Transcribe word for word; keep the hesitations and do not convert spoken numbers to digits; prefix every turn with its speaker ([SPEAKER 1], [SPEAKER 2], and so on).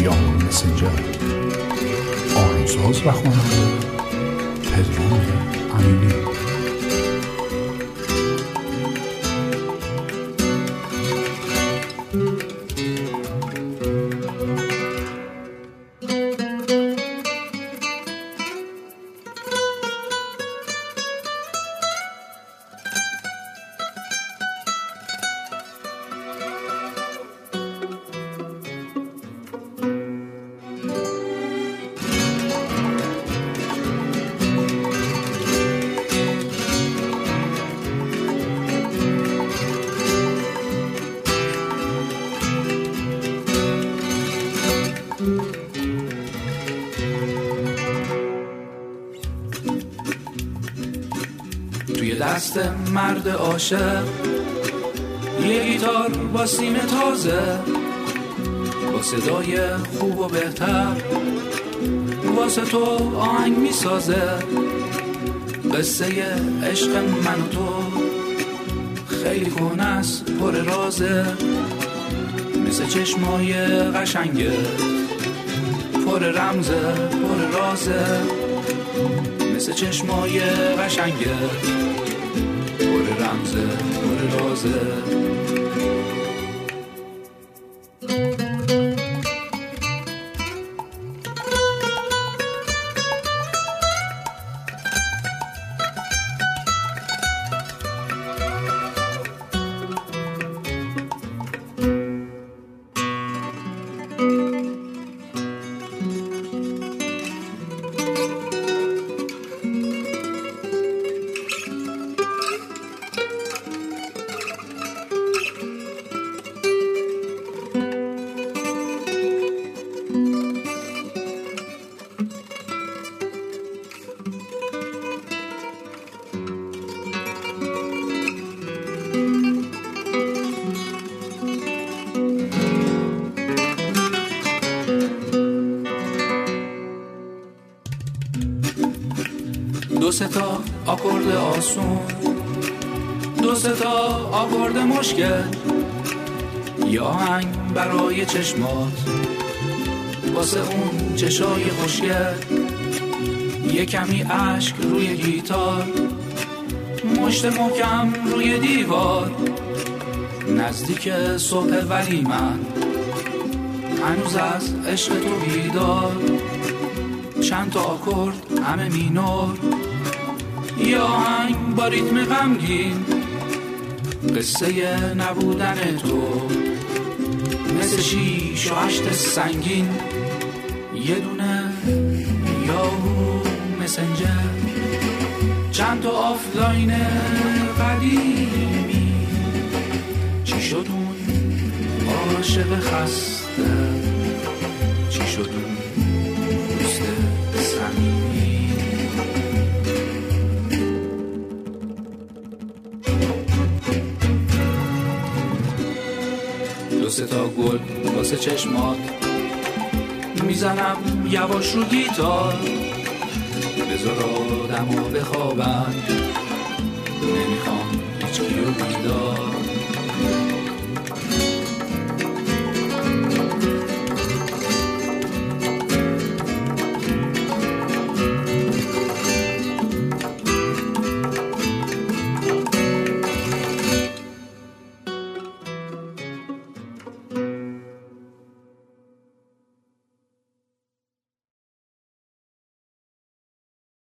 [SPEAKER 1] یا مسنجر. آهنگساز و خواننده پدرام امینی.
[SPEAKER 2] توی دست مرد عاشق یه گیتار با سیم تازه، با صدای خوب و بهتر واسه تو آهنگ میسازه. قصه عشق من و تو خیلی کهنه است، پر رازه، مثل چشمای قشنگه، پر رمزه، پر رازه، مثل چشمای قشنگه، پر رمزه، پر رازه. دو سه تا آکورد آسون، دو سه تا آکورد مشکل، یه آهنگ برای چشمات واسه اون چشای خوشگل، یه کمی عشق روی گیتار، مشت محکم روی دیوار، نزدیک صبح ولی من هنوز از عشق تو بیدار. چند تا آکورد همه مینور، یه آهنگ با ریتم غمگین، قصه نبودن تو مثل شیش و هشت سنگین، یه دونه یاهو مسنجر، چند تا آفلاین قدیمی، چی شد اون عاشق خسته، چی شد اون دوست صمیمی. دو سه تا گل واسه چشمات میزنم یواش رو گیتار، بذار آدمو بخوابن، نمیخوام